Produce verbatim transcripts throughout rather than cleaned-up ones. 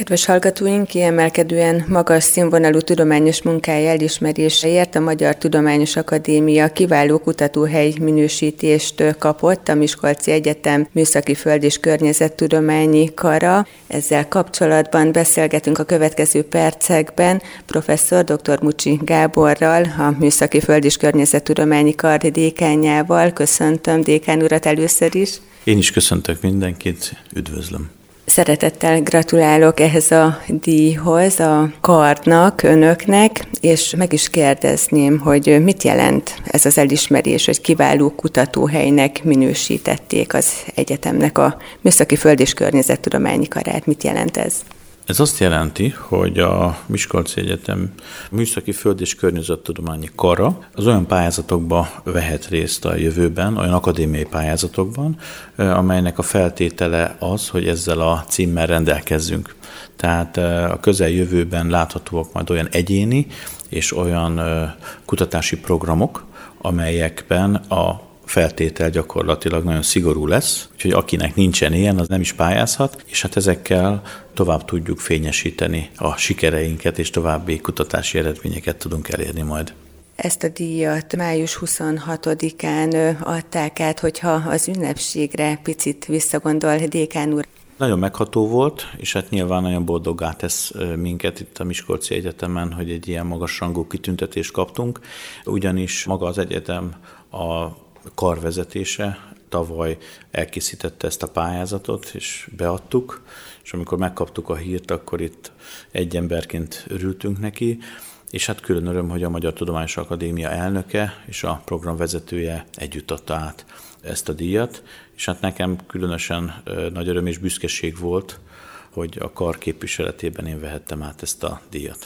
Kedves hallgatóink, kiemelkedően magas színvonalú tudományos munkája elismeréséért a Magyar Tudományos Akadémia kiváló kutatóhely minősítést kapott a Miskolci Egyetem Műszaki Föld- és Környezettudományi Kara. Ezzel kapcsolatban beszélgetünk a következő percekben professzor dr. Mucsi Gáborral, a Műszaki Föld- és Környezettudományi Kar dékánjával. Köszöntöm dékán urat először is. Én is köszöntök mindenkit, üdvözlöm. Szeretettel gratulálok ehhez a díjhoz, a karnak, önöknek, és meg is kérdezném, hogy mit jelent ez az elismerés, hogy kiváló kutatóhelynek minősítették az egyetemnek a Műszaki Föld- és Környezettudományi Karát. Mit jelent ez? Ez azt jelenti, hogy a Miskolci Egyetem Műszaki Föld- és Környezettudományi Kara az olyan pályázatokba vehet részt a jövőben, olyan akadémiai pályázatokban, amelynek a feltétele az, hogy ezzel a címmel rendelkezzünk. Tehát a közeljövőben láthatóak majd olyan egyéni és olyan kutatási programok, amelyekben a feltétel gyakorlatilag nagyon szigorú lesz, úgyhogy akinek nincsen ilyen, az nem is pályázhat, és hát ezekkel tovább tudjuk fényesíteni a sikereinket, és további kutatási eredményeket tudunk elérni majd. Ezt a díjat május huszonhatodikán adták át, hogyha az ünnepségre picit visszagondol, dékán úr. Nagyon megható volt, és hát nyilván nagyon boldoggá tesz minket itt a Miskolci Egyetemen, hogy egy ilyen magasrangú kitüntetést kaptunk, ugyanis maga az egyetem a karvezetése tavaly elkészítette ezt a pályázatot, és beadtuk, és amikor megkaptuk a hírt, akkor itt egy emberként örültünk neki, és hát külön öröm, hogy a Magyar Tudományos Akadémia elnöke és a programvezetője együtt adta át ezt a díjat, és hát nekem különösen nagy öröm és büszkeség volt, hogy a kar képviseletében én vehettem át ezt a díjat,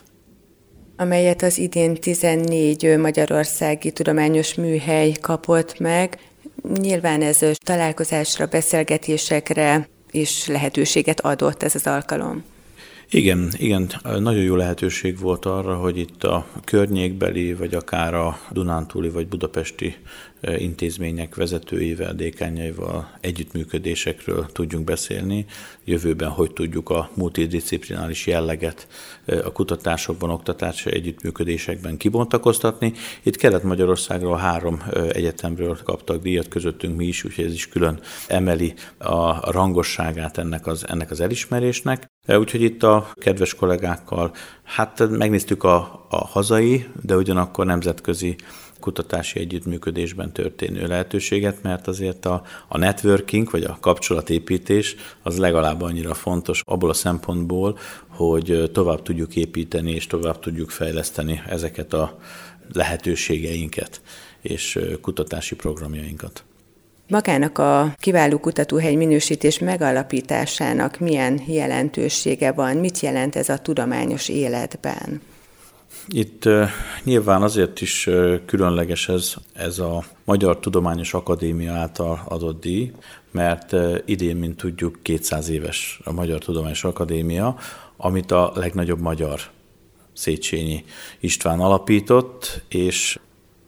amelyet az idén tizennégy magyarországi tudományos műhely kapott meg. Nyilván ez találkozásra, beszélgetésekre is lehetőséget adott ez az alkalom. Igen, igen, nagyon jó lehetőség volt arra, hogy itt a környékbeli, vagy akár a dunántúli, vagy budapesti intézmények vezetőivel, dékánjaival együttműködésekről tudjunk beszélni. Jövőben hogy tudjuk a multidisziplináris jelleget a kutatásokban, oktatási együttműködésekben kibontakoztatni. Itt Kelet-Magyarországról három egyetemről kaptak díjat, közöttünk mi is, úgyhogy ez is külön emeli a rangosságát ennek az, ennek az elismerésnek. Úgyhogy itt a kedves kollégákkal, hát megnéztük a, a hazai, de ugyanakkor nemzetközi kutatási együttműködésben történő lehetőséget, mert azért a, a networking, vagy a kapcsolatépítés az legalább annyira fontos abból a szempontból, hogy tovább tudjuk építeni és tovább tudjuk fejleszteni ezeket a lehetőségeinket és kutatási programjainkat. Magának a kiváló kutatóhely minősítés megalapításának milyen jelentősége van? Mit jelent ez a tudományos életben? Itt uh, nyilván azért is uh, különleges ez, ez a Magyar Tudományos Akadémia által adott díj, mert uh, idén, mint tudjuk, kétszáz éves a Magyar Tudományos Akadémia, amit a legnagyobb magyar, Széchenyi István alapított, és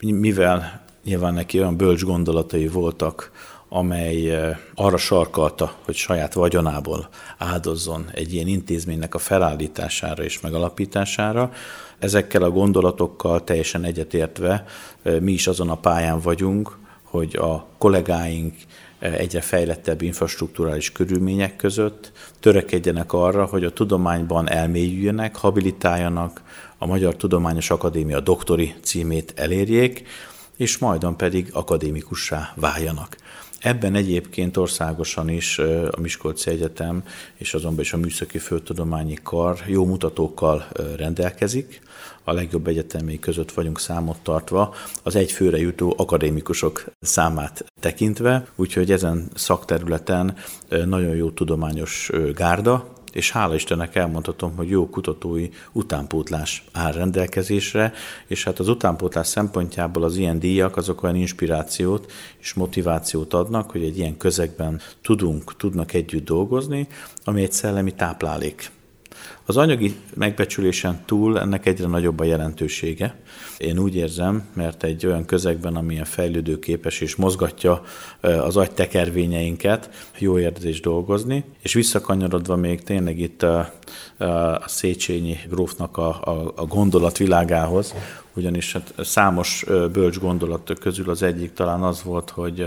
mivel nyilván neki olyan bölcs gondolatai voltak, amely arra sarkalta, hogy saját vagyonából áldozzon egy ilyen intézménynek a felállítására és megalapítására. Ezekkel a gondolatokkal teljesen egyetértve mi is azon a pályán vagyunk, hogy a kollégáink egyre fejlettebb infrastrukturális körülmények között törekedjenek arra, hogy a tudományban elmélyüljenek, habilitáljanak, a Magyar Tudományos Akadémia doktori címét elérjék, és majdon pedig akadémikussá váljanak. Ebben egyébként országosan is a Miskolci Egyetem és azonban is a Műszaki Földtudományi Kar jó mutatókkal rendelkezik. A legjobb egyetemei között vagyunk számot tartva az egy főre jutó akadémikusok számát tekintve, úgyhogy ezen szakterületen nagyon jó tudományos gárda, és hála Istennek elmondhatom, hogy jó kutatói utánpótlás áll rendelkezésre, és hát az utánpótlás szempontjából az ilyen díjak azok olyan inspirációt és motivációt adnak, hogy egy ilyen közegben tudunk, tudnak együtt dolgozni, ami egy szellemi táplálék. Az anyagi megbecsülésen túl ennek egyre nagyobb a jelentősége. Én úgy érzem, mert egy olyan közegben, amilyen fejlődőképes és mozgatja az agytekervényeinket, jó érzés dolgozni, és visszakanyarodva még tényleg itt a, a Széchenyi grófnak a, a, a gondolatvilágához, ugyanis hát számos bölcs gondolat közül az egyik talán az volt, hogy,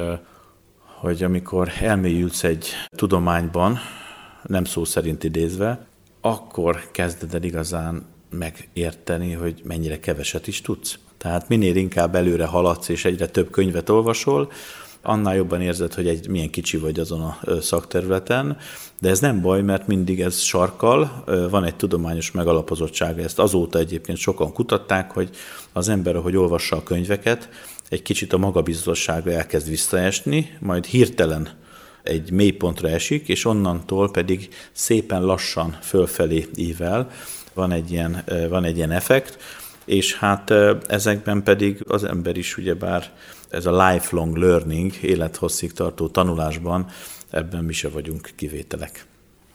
hogy amikor elmélyülsz egy tudományban, nem szó szerint idézve, akkor kezded el igazán megérteni, hogy mennyire keveset is tudsz. Tehát minél inkább előre haladsz és egyre több könyvet olvasol, annál jobban érzed, hogy egy, milyen kicsi vagy azon a szakterületen, de ez nem baj, mert mindig ez sarkal, van egy tudományos megalapozottsága, ezt azóta egyébként sokan kutatták, hogy az ember, ahogy olvassa a könyveket, egy kicsit a magabiztossága elkezd visszaesni, majd hirtelen egy mélypontra esik, és onnantól pedig szépen lassan fölfelé ível, van egy ilyen, van egy ilyen effekt, és hát ezekben pedig az ember is ugyebár ez a lifelong learning, élethosszig tartó tanulásban, ebben mi se vagyunk kivételek.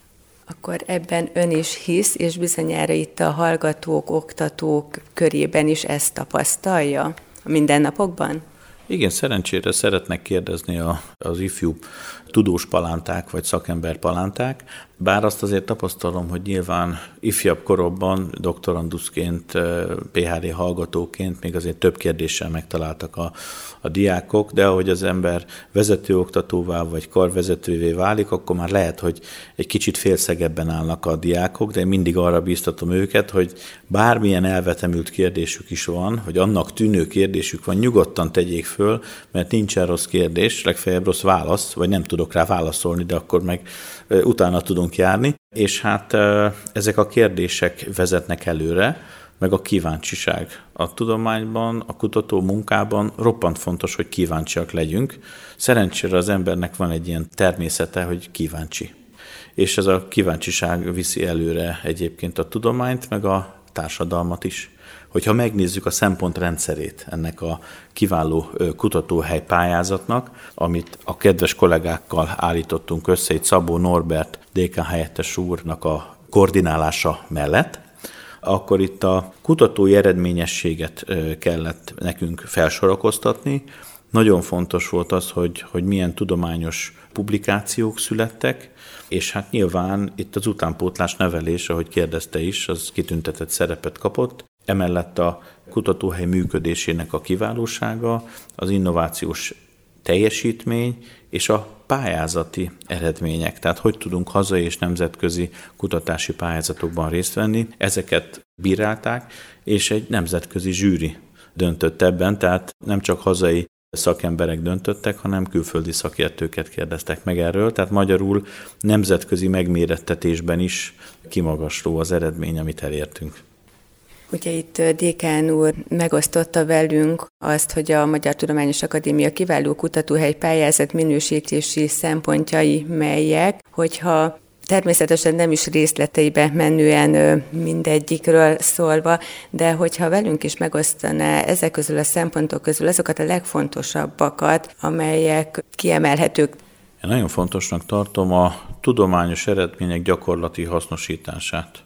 Akkor ebben ön is hisz, és bizonyára itt a hallgatók, oktatók körében is ezt tapasztalja a mindennapokban? Igen, szerencsére szeretnek kérdezni a, az ifjú tudós palánták vagy szakember palánták, bár azt azért tapasztalom, hogy nyilván ifjabb koromban, doktoranduszként, pé há dé hallgatóként még azért több kérdéssel megtaláltak a, a diákok, de ahogy az ember vezetőoktatóvá vagy karvezetővé válik, akkor már lehet, hogy egy kicsit félszegebben állnak a diákok, de én mindig arra bíztatom őket, hogy bármilyen elvetemült kérdésük is van, hogy annak tűnő kérdésük van, nyugodtan tegyék föl, mert nincsen rossz kérdés, legfeljebb rossz válasz, vagy nem tudok rá válaszolni, de akkor meg utána tudunk járni. És hát ezek a kérdések vezetnek előre, meg a kíváncsiság. A tudományban, a kutató munkában roppant fontos, hogy kíváncsiak legyünk. Szerencsére az embernek van egy ilyen természete, hogy kíváncsi. És ez a kíváncsiság viszi előre egyébként a tudományt, meg a társadalmat is. Hogyha megnézzük a szempontrendszerét ennek a kiváló kutatóhely pályázatnak, amit a kedves kollégákkal állítottunk össze, itt Szabó Norbert dékán helyettes úrnak a koordinálása mellett, akkor itt a kutatói eredményességet kellett nekünk felsorakoztatni. Nagyon fontos volt az, hogy, hogy milyen tudományos publikációk születtek, és hát nyilván itt az utánpótlás nevelés, ahogy kérdezte is, az kitüntetett szerepet kapott. Emellett a kutatóhely működésének a kiválósága, az innovációs teljesítmény és a pályázati eredmények. Tehát hogy tudunk hazai és nemzetközi kutatási pályázatokban részt venni. Ezeket bírálták, és egy nemzetközi zsűri döntött ebben, tehát nem csak hazai szakemberek döntöttek, hanem külföldi szakértőket kérdeztek meg erről, tehát magyarul nemzetközi megmérettetésben is kimagasló az eredmény, amit elértünk. Ugye itt dékán úr megosztotta velünk azt, hogy a Magyar Tudományos Akadémia kiváló kutatóhely pályázat minősítési szempontjai melyek, hogyha természetesen nem is részleteibe menően mindegyikről szólva, de hogyha velünk is megosztaná ezek közül a szempontok közül azokat a legfontosabbakat, amelyek kiemelhetők. Én nagyon fontosnak tartom a tudományos eredmények gyakorlati hasznosítását.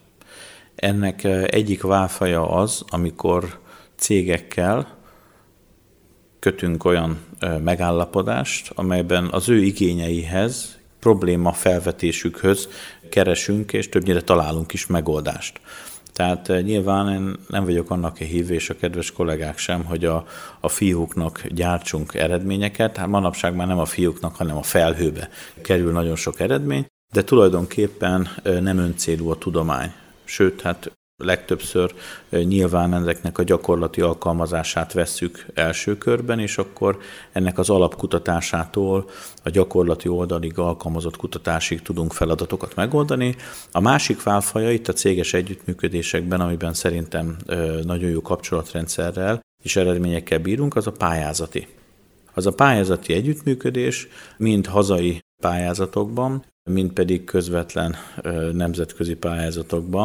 Ennek egyik válfaja az, amikor cégekkel kötünk olyan megállapodást, amelyben az ő igényeihez, probléma felvetésükhöz keresünk, és többnyire találunk is megoldást. Tehát nyilván én nem vagyok annak a hívő, és a kedves kollégák sem, hogy a, a fiúknak gyártsunk eredményeket. Hát manapság már nem a fiúknak, hanem a felhőbe kerül nagyon sok eredmény, de tulajdonképpen nem öncélú a tudomány. Sőt, hát legtöbbször nyilván ezeknek a gyakorlati alkalmazását vesszük első körben, és akkor ennek az alapkutatásától a gyakorlati oldalig alkalmazott kutatásig tudunk feladatokat megoldani. A másik válfaja itt a céges együttműködésekben, amiben szerintem nagyon jó kapcsolatrendszerrel és eredményekkel bírunk, az a pályázati. Az a pályázati együttműködés mind hazai pályázatokban, mind pedig közvetlen nemzetközi pályázatokban.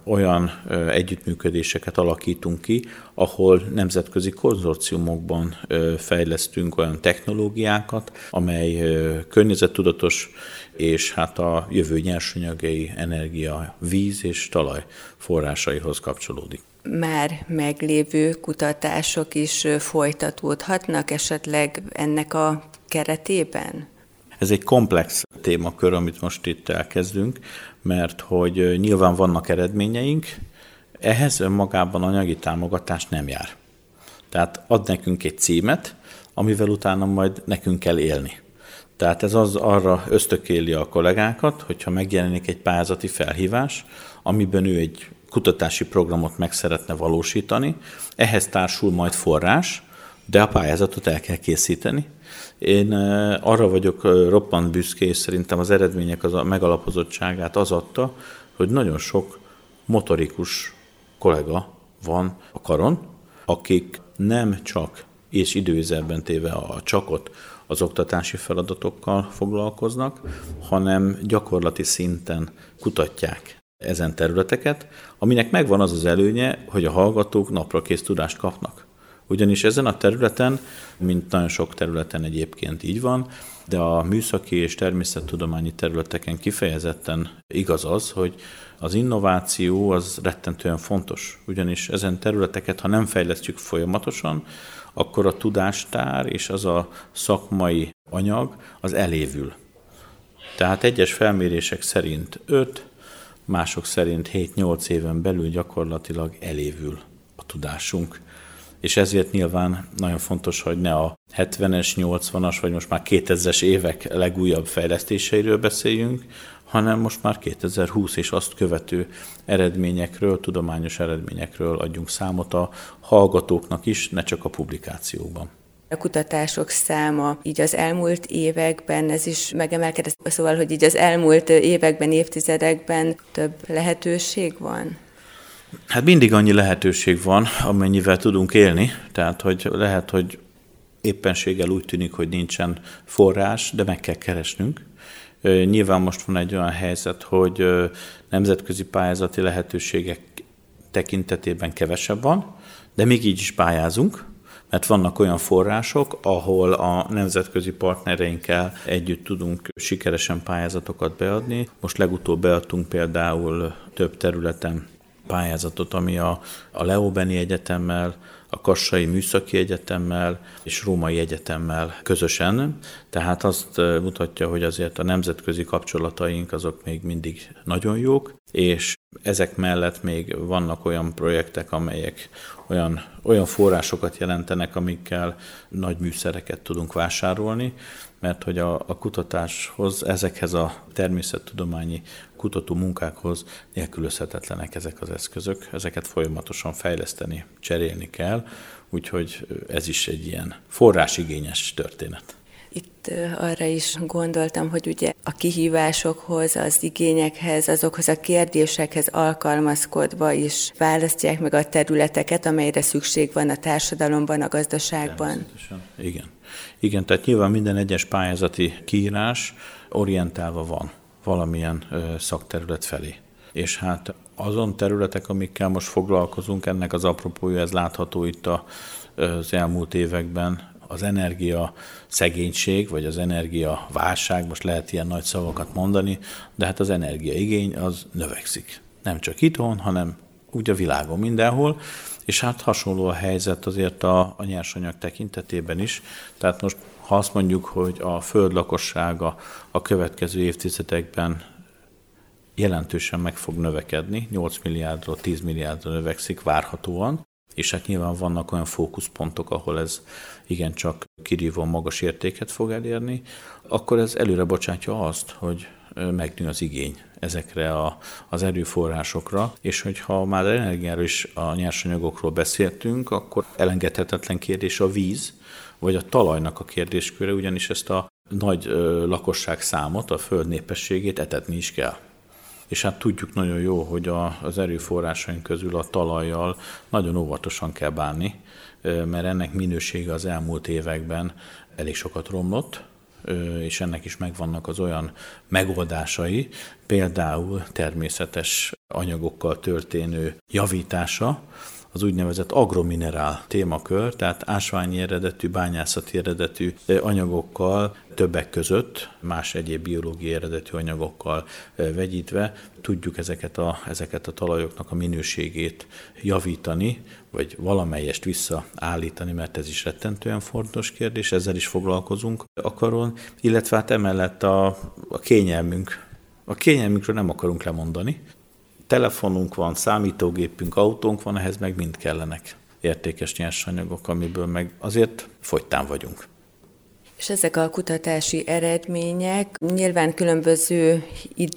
olyan együttműködéseket alakítunk ki, ahol nemzetközi konzorciumokban fejlesztünk olyan technológiákat, amely környezettudatos, és hát a jövő nyersanyagai, energia, víz és talaj forrásaihoz kapcsolódik. Már meglévő kutatások is folytatódhatnak esetleg ennek a keretében? Ez egy komplex témakör, amit most itt elkezdünk, mert hogy nyilván vannak eredményeink, ehhez önmagában anyagi támogatás nem jár. Tehát ad nekünk egy címet, amivel utána majd nekünk kell élni. Tehát ez az arra ösztökéli a kollégákat, hogyha megjelenik egy pályázati felhívás, amiben ő egy kutatási programot meg szeretne valósítani, ehhez társul majd forrás, de a pályázatot el kell készíteni. Én arra vagyok roppant büszke, és szerintem az eredmények az a megalapozottságát az adta, hogy nagyon sok motorikus kollega van a karon, akik nem csak, és időzőben téve a csakot, az oktatási feladatokkal foglalkoznak, hanem gyakorlati szinten kutatják ezen területeket, aminek megvan az az előnye, hogy a hallgatók naprakész tudást kapnak. Ugyanis ezen a területen, mint nagyon sok területen egyébként így van, de a műszaki és természettudományi területeken kifejezetten igaz az, hogy az innováció az rettentően fontos. Ugyanis ezen területeket, ha nem fejlesztjük folyamatosan, akkor a tudástár és az a szakmai anyag az elévül. Tehát egyes felmérések szerint öt, mások szerint hét-nyolc éven belül gyakorlatilag elévül a tudásunk. És ezért nyilván nagyon fontos, hogy ne a hetvenes, nyolcvanas, vagy most már kétezres évek legújabb fejlesztéseiről beszéljünk, hanem most már kétezer-húsz és azt követő eredményekről, tudományos eredményekről adjunk számot a hallgatóknak is, ne csak a publikációkban. A kutatások száma így az elmúlt években, ez is megemelkedett, szóval, hogy így az elmúlt években, évtizedekben több lehetőség van? Hát mindig annyi lehetőség van, amennyivel tudunk élni, tehát hogy lehet, hogy éppenséggel úgy tűnik, hogy nincsen forrás, de meg kell keresnünk. Nyilván most van egy olyan helyzet, hogy nemzetközi pályázati lehetőségek tekintetében kevesebb van, de még így is pályázunk, mert vannak olyan források, ahol a nemzetközi partnereinkkel együtt tudunk sikeresen pályázatokat beadni. Most legutóbb beadtunk például több területen pályázatot, ami a, a Leobeni Egyetemmel, a Kassai Műszaki Egyetemmel és Római Egyetemmel közösen. Tehát azt mutatja, hogy azért a nemzetközi kapcsolataink azok még mindig nagyon jók, és ezek mellett még vannak olyan projektek, amelyek olyan, olyan forrásokat jelentenek, amikkel nagy műszereket tudunk vásárolni, mert hogy a, a kutatáshoz, ezekhez a természettudományi kutató munkákhoz nélkülözhetetlenek ezek az eszközök, ezeket folyamatosan fejleszteni, cserélni kell, úgyhogy ez is egy ilyen forrásigényes történet. Itt arra is gondoltam, hogy ugye a kihívásokhoz, az igényekhez, azokhoz a kérdésekhez alkalmazkodva is választják meg a területeket, amelyre szükség van a társadalomban, a gazdaságban. Igen. Igen, tehát nyilván minden egyes pályázati kiírás orientálva van valamilyen szakterület felé. És hát azon területek, amikkel most foglalkozunk, ennek az apropója, ez látható itt az elmúlt években, az energia szegénység, vagy az energia válság, most lehet ilyen nagy szavakat mondani, de hát az energiaigény az növekszik. Nem csak itthon, hanem úgy a világon mindenhol, és hát hasonló a helyzet azért a, a nyersanyag tekintetében is. Tehát most, ha azt mondjuk, hogy a föld lakossága a következő évtizedekben jelentősen meg fog növekedni, nyolc milliárdról tíz milliárdra növekszik várhatóan, és hát nyilván vannak olyan fókuszpontok, ahol ez igencsak kirívóan magas értéket fog elérni, akkor ez előre bocsátja azt, hogy megnő az igény ezekre a, az erőforrásokra, és hogyha már energiáról is a nyersanyagokról beszéltünk, akkor elengedhetetlen kérdés a víz, vagy a talajnak a kérdésköre, ugyanis ezt a nagy ö, lakosság számot, a föld népességét etetni is kell. És hát tudjuk nagyon jó, hogy a, az erőforrásaink közül a talajjal nagyon óvatosan kell bánni, mert ennek minősége az elmúlt években elég sokat romlott, és ennek is megvannak az olyan megoldásai, például természetes anyagokkal történő javítása, az úgynevezett agrominerál témakör, tehát ásványi eredetű, bányászati eredetű anyagokkal, többek között más egyéb biológiai eredetű anyagokkal vegyítve tudjuk ezeket a, ezeket a talajoknak a minőségét javítani, vagy valamelyest visszaállítani, mert ez is rettentően fontos kérdés, ezzel is foglalkozunk a karon, illetve hát emellett a, a kényelmünk. A kényelmünkről nem akarunk lemondani. Telefonunk van, számítógépünk, autónk van, ehhez meg mind kellenek értékes nyersanyagok, amiből meg azért fogytán vagyunk. És ezek a kutatási eredmények nyilván különböző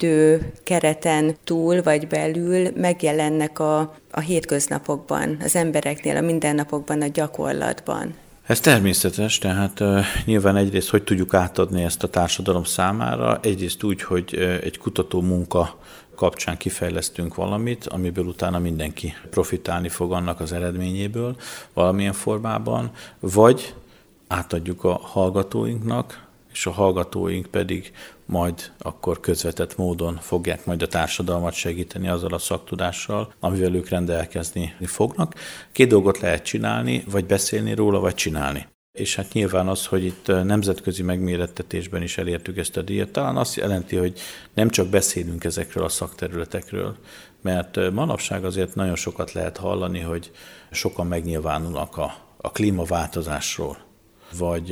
időkereten túl vagy belül megjelennek a, a hétköznapokban, az embereknél, a mindennapokban, a gyakorlatban. Ez természetes, tehát uh, nyilván egyrészt hogy tudjuk átadni ezt a társadalom számára, egyrészt úgy, hogy uh, egy kutató munka kapcsán kifejlesztünk valamit, amiből utána mindenki profitálni fog annak az eredményéből valamilyen formában, vagy átadjuk a hallgatóinknak, és a hallgatóink pedig majd akkor közvetett módon fogják majd a társadalmat segíteni azzal a szaktudással, amivel ők rendelkezni fognak. Két dolgot lehet csinálni, vagy beszélni róla, vagy csinálni. És hát nyilván az, hogy itt nemzetközi megmérettetésben is elértük ezt a díjat, talán azt jelenti, hogy nem csak beszélünk ezekről a szakterületekről, mert manapság azért nagyon sokat lehet hallani, hogy sokan megnyilvánulnak a, a klímaváltozásról, vagy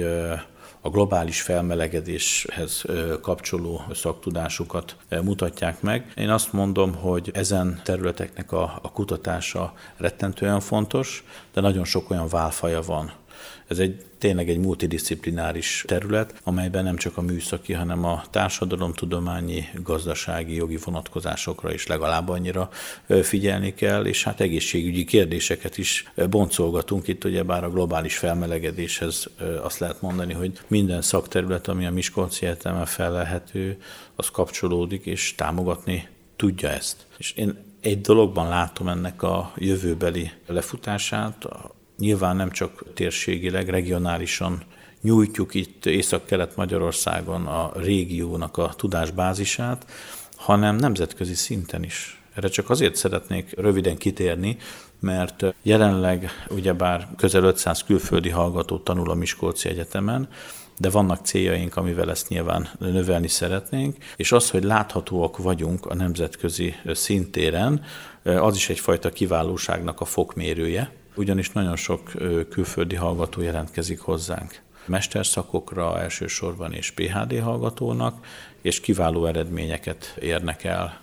a globális felmelegedéshez kapcsoló szaktudásukat mutatják meg. Én azt mondom, hogy ezen területeknek a, a kutatása rettentően fontos, de nagyon sok olyan válfaja van. Ez egy tényleg egy multidisziplináris terület, amelyben nem csak a műszaki, hanem a társadalomtudományi, gazdasági, jogi vonatkozásokra is legalább annyira figyelni kell, és hát egészségügyi kérdéseket is boncolgatunk. Itt ugyebár a globális felmelegedéshez azt lehet mondani, hogy minden szakterület, ami a Miskolci Egyetemen fellelhető, az kapcsolódik és támogatni tudja ezt. És én egy dologban látom ennek a jövőbeli lefutását, nyilván nem csak térségileg, regionálisan nyújtjuk itt Észak-Kelet-Magyarországon a régiónak a tudásbázisát, hanem nemzetközi szinten is. Erre csak azért szeretnék röviden kitérni, mert jelenleg ugyebár közel ötszáz külföldi hallgató tanul a Miskolci Egyetemen, de vannak céljaink, amivel ezt nyilván növelni szeretnénk, és az, hogy láthatóak vagyunk a nemzetközi szintéren, az is egyfajta kiválóságnak a fokmérője, ugyanis nagyon sok külföldi hallgató jelentkezik hozzánk. Mesterszakokra elsősorban és pé há dé hallgatónak, és kiváló eredményeket érnek el.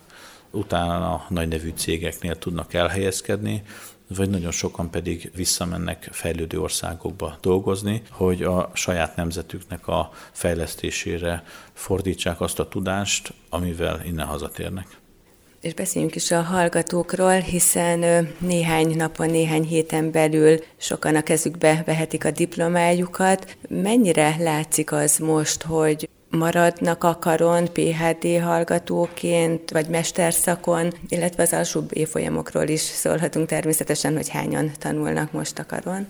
Utána a nagy nevű cégeknél tudnak elhelyezkedni, vagy nagyon sokan pedig visszamennek fejlődő országokba dolgozni, hogy a saját nemzetüknek a fejlesztésére fordítsák azt a tudást, amivel innen hazatérnek. És beszéljünk is a hallgatókról, hiszen néhány napon, néhány héten belül sokan a kezükbe vehetik a diplomájukat. Mennyire látszik az most, hogy maradnak a karon pé há dé hallgatóként, vagy mesterszakon, illetve az alsóbb évfolyamokról is szólhatunk természetesen, hogy hányan tanulnak most a karon?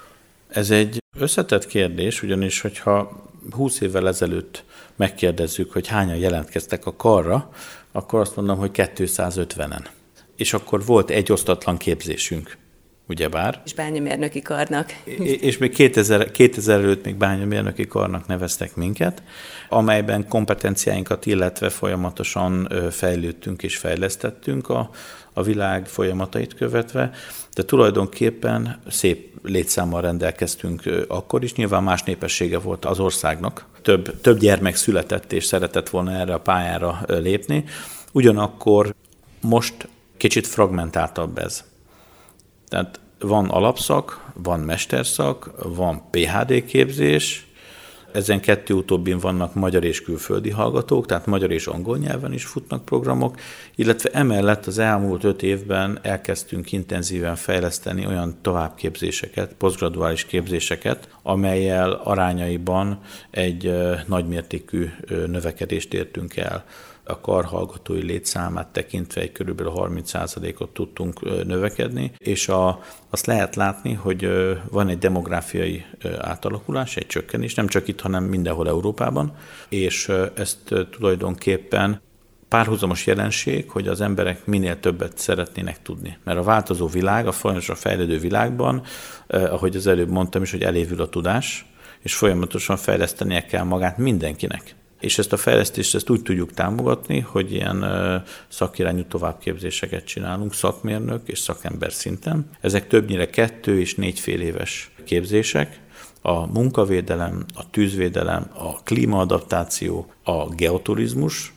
Ez egy összetett kérdés, ugyanis hogyha húsz évvel ezelőtt megkérdezzük, hogy hányan jelentkeztek a karra, akkor azt mondom, hogy kétszázötvenen. És akkor volt egy osztatlan képzésünk, ugyebár. És bányamérnöki karnak. És még kétezer, kétezer előtt még bányamérnöki karnak neveztek minket, amelyben kompetenciáinkat, illetve folyamatosan fejlődtünk és fejlesztettünk a, a világ folyamatait követve, de tulajdonképpen szép létszámmal rendelkeztünk akkor is, nyilván más népessége volt az országnak. Több, több gyermek született és szeretett volna erre a pályára lépni, ugyanakkor most kicsit fragmentáltabb ez. Tehát van alapszak, van mesterszak, van pé há dé képzés, ezen kettő utóbbin vannak magyar és külföldi hallgatók, tehát magyar és angol nyelven is futnak programok, illetve emellett az elmúlt öt évben elkezdtünk intenzíven fejleszteni olyan továbbképzéseket, posztgraduális képzéseket, amellyel arányaiban egy nagymértékű növekedést értünk el. a karhallgatói létszámát tekintve egy körülbelül harminc százalékot tudtunk növekedni, és a, azt lehet látni, hogy van egy demográfiai átalakulás, egy csökkenés, nem csak itt, hanem mindenhol Európában, és ezt tulajdonképpen párhuzamos jelenség, hogy az emberek minél többet szeretnének tudni. Mert a változó világ, a folyamatosan fejlődő világban, eh, ahogy az előbb mondtam is, hogy elévül a tudás, és folyamatosan fejlesztenie kell magát mindenkinek. És ezt a fejlesztést ezt úgy tudjuk támogatni, hogy ilyen eh, szakirányú továbbképzéseket csinálunk szakmérnök és szakember szinten. Ezek többnyire kettő és négy fél éves képzések. A munkavédelem, a tűzvédelem, a klímaadaptáció, a geoturizmus,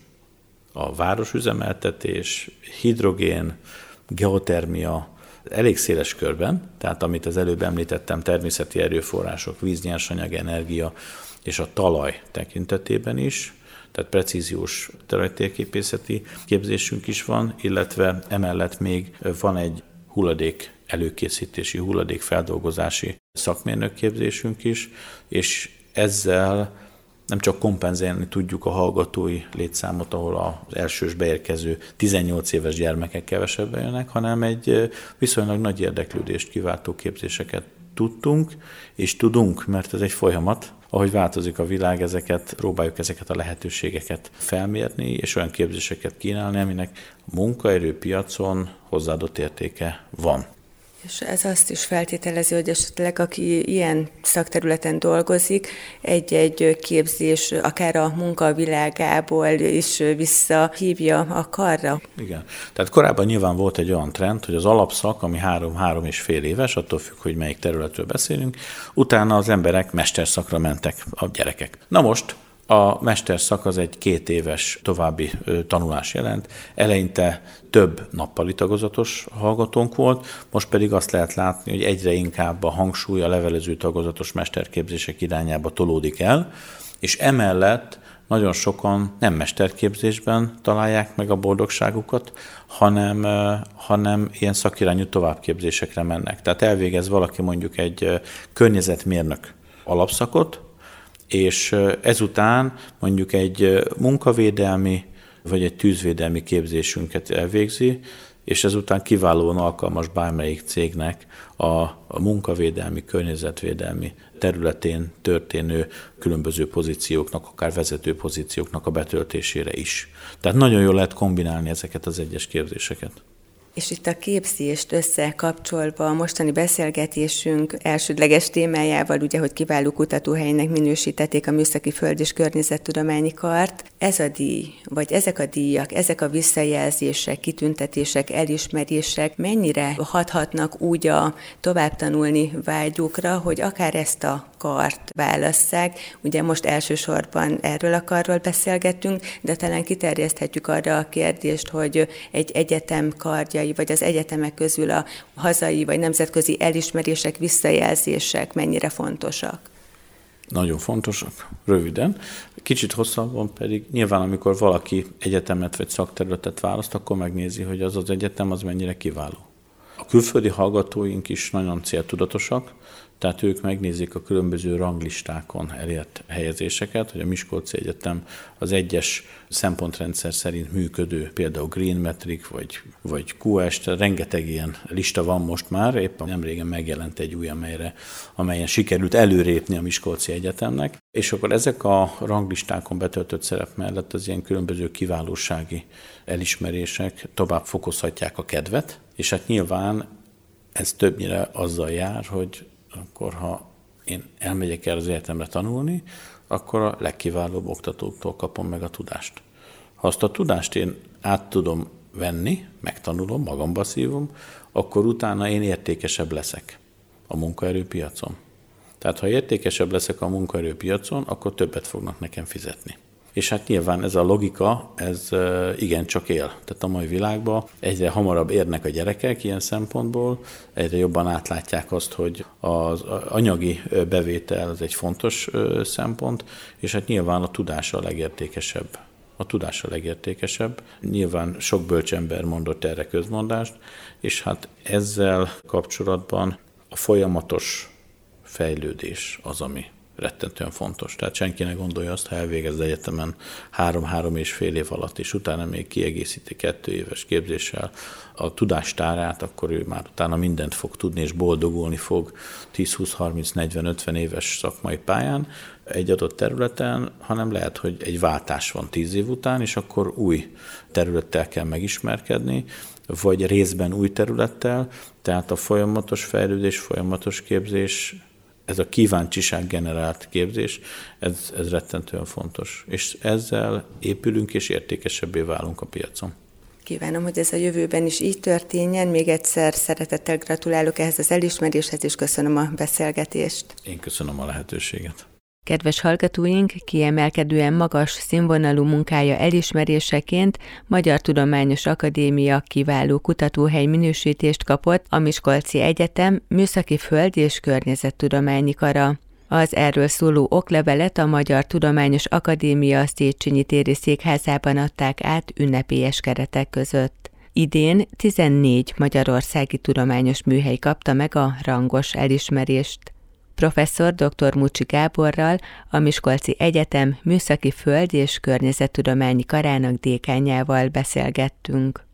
a városüzemeltetés, hidrogén, geotermia, elég széles körben, tehát amit az előbb említettem, természeti erőforrások, víz, nyersanyag, energia és a talaj tekintetében is, tehát precíziós talajtérképészeti képzésünk is van, illetve emellett még van egy hulladék előkészítési, hulladékfeldolgozási szakmérnökképzésünk is, és ezzel nem csak kompenzálni tudjuk a hallgatói létszámot, ahol az elsős beérkező tizennyolc éves gyermekek kevesebben jönnek, hanem egy viszonylag nagy érdeklődést kiváltó képzéseket tudtunk, és tudunk, mert ez egy folyamat, ahogy változik a világ, ezeket, próbáljuk ezeket a lehetőségeket felmérni, és olyan képzéseket kínálni, aminek a munkaerőpiacon hozzáadott értéke van. És ez azt is feltételezi, hogy esetleg aki ilyen szakterületen dolgozik, egy-egy képzés akár a munkavilágából is visszahívja a karra. Igen. Tehát korábban nyilván volt egy olyan trend, hogy az alapszak, ami három-három és fél éves, attól függ, hogy melyik területről beszélünk, utána az emberek mesterszakra mentek, a gyerekek. Na most a mesterszak az egy két éves további tanulás jelent. Eleinte több nappali tagozatos hallgatónk volt, most pedig azt lehet látni, hogy egyre inkább a hangsúly a levelező tagozatos mesterképzések irányába tolódik el, és emellett nagyon sokan nem mesterképzésben találják meg a boldogságukat, hanem, hanem ilyen szakirányú továbbképzésekre mennek. Tehát elvégez valaki mondjuk egy környezetmérnök alapszakot, és ezután mondjuk egy munkavédelmi vagy egy tűzvédelmi képzésünket elvégzi, és ezután kiválóan alkalmas bármelyik cégnek a, a munkavédelmi, környezetvédelmi területén történő különböző pozícióknak, akár vezető pozícióknak a betöltésére is. Tehát nagyon jól lehet kombinálni ezeket az egyes képzéseket. És itt a képzést összekapcsolva a mostani beszélgetésünk elsődleges témájával, ugye, hogy kiváló kutatóhelynek minősítették a Műszaki Föld- és Környezettudományi Kart. Ez a díj, vagy ezek a díjak, ezek a visszajelzések, kitüntetések, elismerések mennyire hathatnak úgy a továbbtanulni vágyukra, hogy akár ezt a kart válasszák. Ugye most elsősorban erről a karról beszélgettünk, de talán kiterjeszthetjük arra a kérdést, hogy egy egyetem kardjai, vagy az egyetemek közül a hazai vagy nemzetközi elismerések, visszajelzések mennyire fontosak? Nagyon fontosak, röviden. Kicsit hosszabban pedig nyilván, amikor valaki egyetemet vagy szakterületet választ, akkor megnézi, hogy az az egyetem az mennyire kiváló. A külföldi hallgatóink is nagyon céltudatosak, tehát ők megnézik a különböző ranglistákon elért helyezéseket, hogy a Miskolci Egyetem az egyes szempontrendszer szerint működő, például Green Metric vagy, vagy kú es, tehát rengeteg ilyen lista van most már, éppen nemrégen megjelent egy új, amelyre, amelyen sikerült előrépni a Miskolci Egyetemnek, és akkor ezek a ranglistákon betöltött szerep mellett az ilyen különböző kiválósági elismerések tovább fokozhatják a kedvet, és hát nyilván ez többnyire azzal jár, hogy akkor ha én elmegyek el az egyetemre tanulni, akkor a legkiválóbb oktatóktól kapom meg a tudást. Ha azt a tudást én át tudom venni, megtanulom, magamba szívom, akkor utána én értékesebb leszek a munkaerőpiacon. Tehát ha értékesebb leszek a munkaerőpiacon, akkor többet fognak nekem fizetni. És hát nyilván ez a logika, ez igencsak él. Tehát a mai világban egyre hamarabb érnek a gyerekek ilyen szempontból, egyre jobban átlátják azt, hogy az anyagi bevétel az egy fontos szempont, és hát nyilván a tudás a legértékesebb. A tudás a legértékesebb. Nyilván sok bölcs ember mondott erre közmondást, és hát ezzel kapcsolatban a folyamatos fejlődés az, ami rettentően fontos. Tehát senki ne gondolja azt, ha elvégez egyetemen három-három és fél év alatt, és utána még kiegészíti kettő éves képzéssel a tudástárát, akkor ő már utána mindent fog tudni, és boldogulni fog tíz-húsz-harminc-negyven-ötven éves szakmai pályán egy adott területen, hanem lehet, hogy egy váltás van tíz év után, és akkor új területtel kell megismerkedni, vagy részben új területtel, tehát a folyamatos fejlődés, folyamatos képzés, ez a kíváncsiság generált képzés, ez, ez rettentően fontos. És ezzel épülünk és értékesebbé válunk a piacon. Kívánom, hogy ez a jövőben is így történjen. Még egyszer szeretettel gratulálok ehhez az elismeréshez, és köszönöm a beszélgetést. Én köszönöm a lehetőséget. Kedves hallgatóink, kiemelkedően magas színvonalú munkája elismeréseként Magyar Tudományos Akadémia kiváló kutatóhely minősítést kapott a Miskolci Egyetem Műszaki Föld- és Környezettudományi Kara. Az erről szóló oklevelet a Magyar Tudományos Akadémia Széchenyi téri székházában adták át ünnepélyes keretek között. Idén tizennégy magyarországi tudományos műhely kapta meg a rangos elismerést. Professzor dr. Mucsi Gáborral, a Miskolci Egyetem Műszaki Föld- és Környezettudományi Karának dékánjával beszélgettünk.